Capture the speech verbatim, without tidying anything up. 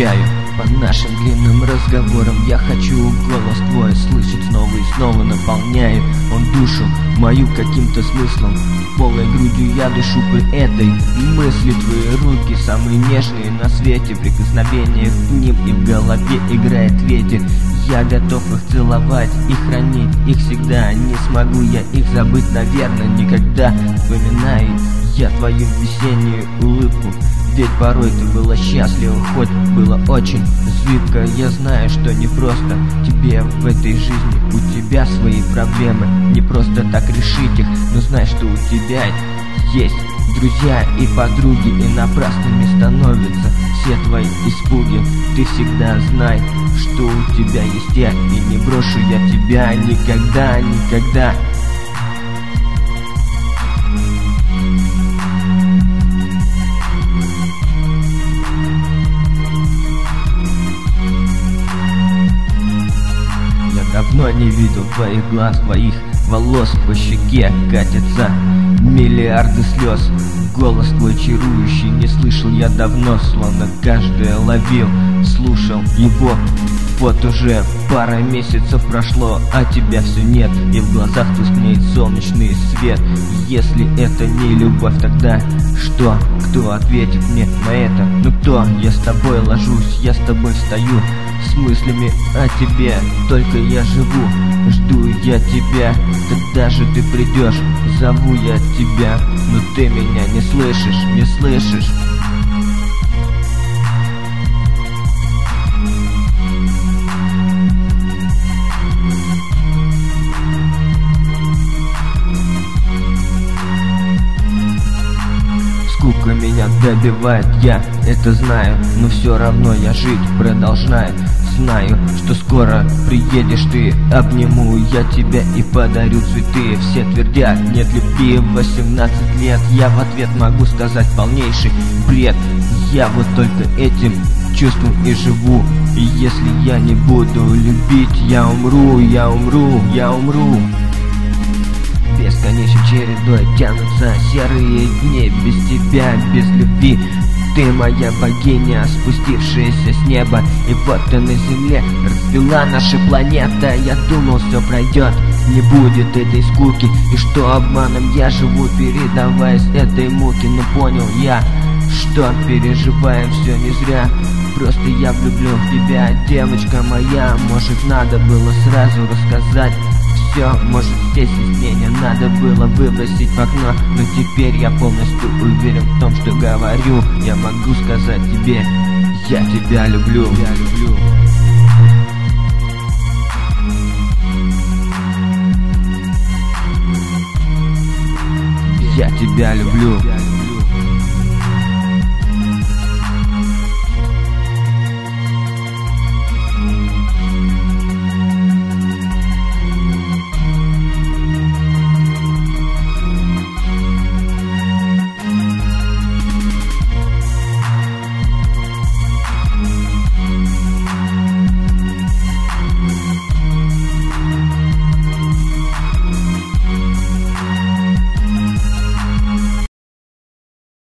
скучаю по нашим длинным разговорам. Я хочу голос твой слышать снова и снова, наполняет он душу мою каким-то смыслом. Полной грудью я дышу при этой мысли. Твои руки самые нежные на свете, прикосновение к ним и в голове играет ветер. Я готов их целовать и хранить их всегда. Не смогу я их забыть, наверное, никогда. Вспоминаю я твою весеннюю улыбку, ведь порой ты была счастлива, хоть было очень зыбко. Я знаю, что не просто тебе в этой жизни, у тебя свои проблемы, не просто так решить их, но знай, что у тебя есть друзья и подруги, и напрасными становятся все твои испуги. Ты всегда знай, что у тебя есть я, и не брошу я тебя никогда, никогда. Давно не видел твоих глаз, твоих волос, по щеке катятся миллиарды слез. Голос твой чарующий не слышал я давно, словно каждое ловил, слушал его. Вот уже пара месяцев прошло, а тебя все нет, и в глазах тускнеет солнечный свет. Если это не любовь, тогда что? Кто ответит мне на это? Ну кто? Я с тобой ложусь, я с тобой встаю, с мыслями о тебе только я живу. Жду я тебя, когда же ты придешь? Зову я тебя, но ты меня не слышишь, не слышишь. Скука меня добивает, я это знаю, но все равно я жить продолжаю. Знаю, что скоро приедешь ты, обниму я тебя и подарю цветы. Все твердят, нет любви в восемнадцать лет, я в ответ могу сказать полнейший бред. Я вот только этим чувством и живу, и если я не буду любить, я умру, я умру, я умру. Бесконечной чередой тянутся серые дни без тебя, без любви. Ты моя богиня, спустившаяся с неба, и вот ты на земле расцвела наша планета. Я думал, все пройдет, не будет этой скуки, и что обманом я живу, передаваясь этой муки. Но понял я, что переживаем все не зря. Просто я влюблен в тебя, девочка моя. Может, надо было сразу рассказать все, может, здесь изменения надо было выбросить в окно. Но теперь я полностью уверен в том, что говорю. Я могу сказать тебе, я тебя люблю, я люблю. Я тебя люблю.